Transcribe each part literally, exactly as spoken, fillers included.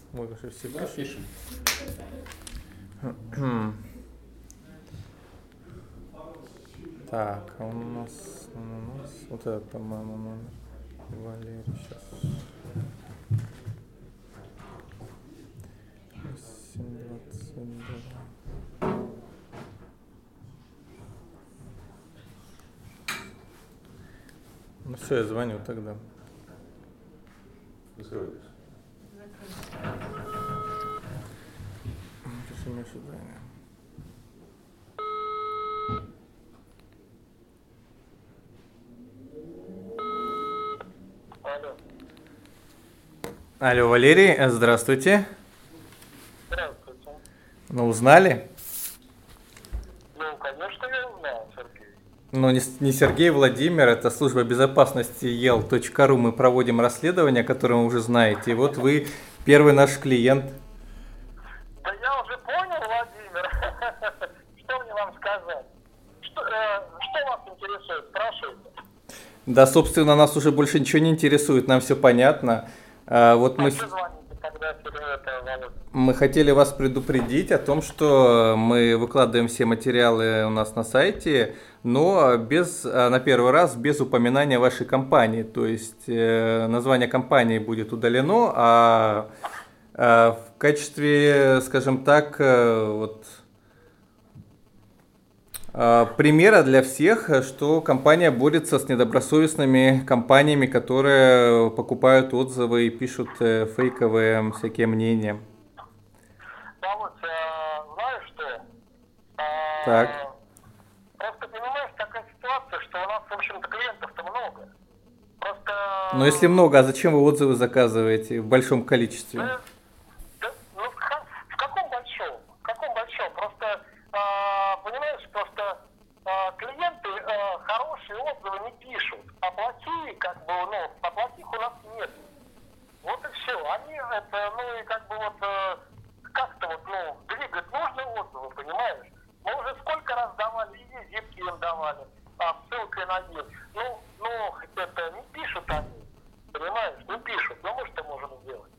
Мы уже все Да, пишем. Так, а у нас, у нас вот это, по-моему, номер. Валерий, сейчас. восемь двадцать два. Ну все, я звоню тогда. Закройте. Пиши мне ожидания. Алло. Алло, Валерий, здравствуйте. Здравствуйте. Ну, узнали? Ну, конечно, я узнал, Сергей. Ну, не, не Сергей, Владимир, это служба безопасности ел точка ру. Мы проводим расследование, которое вы уже знаете. И вот вы первый наш клиент. Да я уже понял, Владимир. Что мне вам сказать? Что, э, что вас интересует? Спрашивайте. Да, собственно, нас уже больше ничего не интересует, нам все понятно. А, вот А мы, что звоните, когда это, Володя? мы хотели вас предупредить о том, что мы выкладываем все материалы у нас на сайте, но без, а, на первый раз без упоминания вашей компании. То есть э, название компании будет удалено, а, а в качестве, скажем так, э, вот, а, примера для всех, что компания борется с недобросовестными компаниями, которые покупают отзывы и пишут э, фейковые всякие мнения. Володь, а, знаешь что? А, Так. Просто, понимаешь, такая ситуация, что у нас, в общем-то, клиентов-то много. Просто... Но если много, а зачем вы отзывы заказываете в большом количестве? Да, да, ну, в, ка- в каком большом? В каком большом? Просто, а, понимаешь, просто а, клиенты а, хорошие отзывы не пишут, а плохие, как бы, ну, а плохих у нас нет. Вот и все. Они это, ну, и как бы вот э, как-то вот, ну, двигать нужно отзывы, понимаешь? Мы уже сколько раз давали, и визитки им давали, а, ссылкой на них. Ну, ну, это не пишут они, понимаешь? Не пишут. Ну, мы что можем сделать?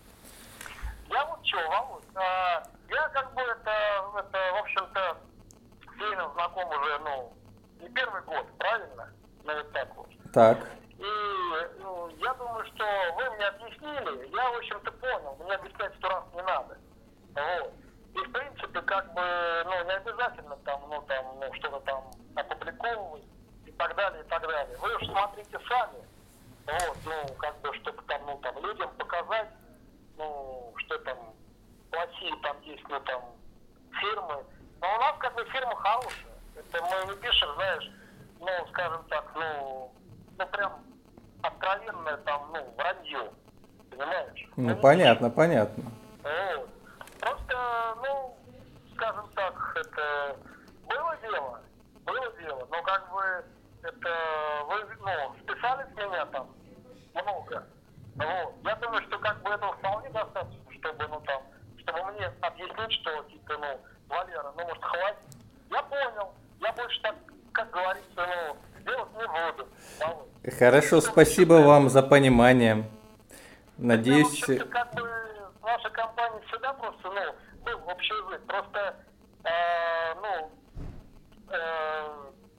Я вот что, Володь, а, я как бы это, это, в общем-то, с Леном знаком уже, ну, не первый год, правильно? Ну, вот так вот. Так. И ну, я думаю, что вы мне объяснили, я, в общем-то, понял, мне объяснять сто раз не надо. Вот. И, в принципе, как бы, ну, не обязательно там, ну, там, ну, что-то там опубликовывать и так далее, и так далее. Вы уж смотрите сами, вот, ну, как бы, чтобы там, ну, там, людям показать, ну, что там, плохие там есть, ну, там, фирмы. Но у нас, как бы, фирма хорошая. Это мы не пишем, знаешь, ну, скажем так, ну, ну, прям откровенное там, ну, вранье, понимаешь? Ну, понятно, понятно. Вот. Просто, ну, скажем так, это было дело, было дело, но как бы это вы, ну, списали с меня там много. Вот. Я думаю, что как бы этого вполне достаточно, чтобы, ну, там, чтобы мне объяснить, что, типа, ну, Валера, ну, может, хватит. Я понял, я больше так, как говорится, ну, делать не буду. Володь. Хорошо, спасибо вам за понимание. Надеюсь... Ну, в общем-то, как бы наша компания всегда просто, ну, был общий язык. Просто, э, ну, э,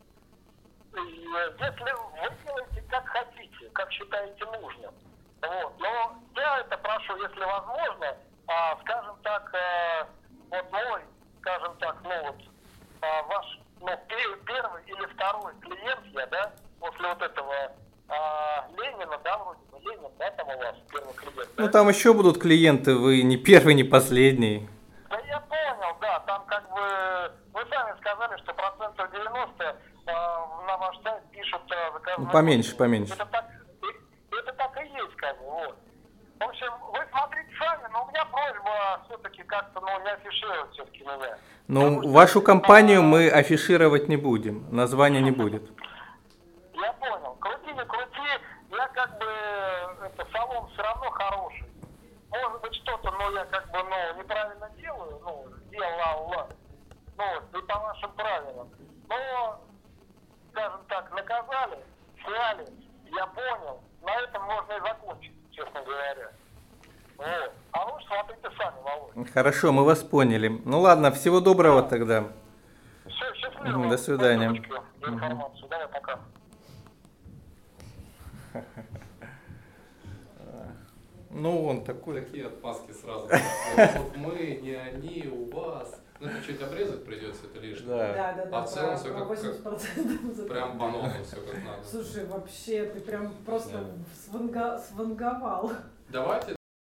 если вы делаете как хотите, как считаете нужным. Вот. Но я это прошу, если возможно, а, скажем так, э, вот мой, скажем так, ну вот, а, ваш, ну, первый или второй клиент я, да, после вот этого а, Ленина, да, вроде бы, Ленин, да, там у вас первый клиент, да? Ну, там еще будут клиенты, вы не первый, не последний. Да я понял, да, там как бы, вы сами сказали, что процентов девяносто а, на ваш сайт пишут а, заказные. Ну, поменьше, отзывы. поменьше. Это так, это так и есть, как бы, вот. В общем, вы смотрите сами, но у меня просьба все-таки как-то, ну, не афишировать все-таки меня. Ну, Потому вашу что, компанию а, мы афишировать не будем, названия не будет. Я понял. Крути, не крути, я как бы, это, салон все равно хороший. Может быть, что-то, но я как бы, ну, неправильно делаю, ну, делала, ну, не по вашим правилам. Но, скажем так, наказали, сняли, я понял, на этом можно и закончить, честно говоря. Вот. А вы смотрите Хорошо, мы вас поняли. Ну ладно, всего доброго тогда. Все, счастливо. Мгм, до свидания. Спасибо за информацию. Давай, пока. Ну, он такой. Такие отмазки сразу. Вот мы, не они, у вас. Ну, это чуть обрезать придется, это лишнее. Да. Да, да, да. А в целом про- всё про как- восемьдесят процентов. Прям банально все как надо. Слушай, вообще, ты прям просто Да. сванга- сванговал. Давайте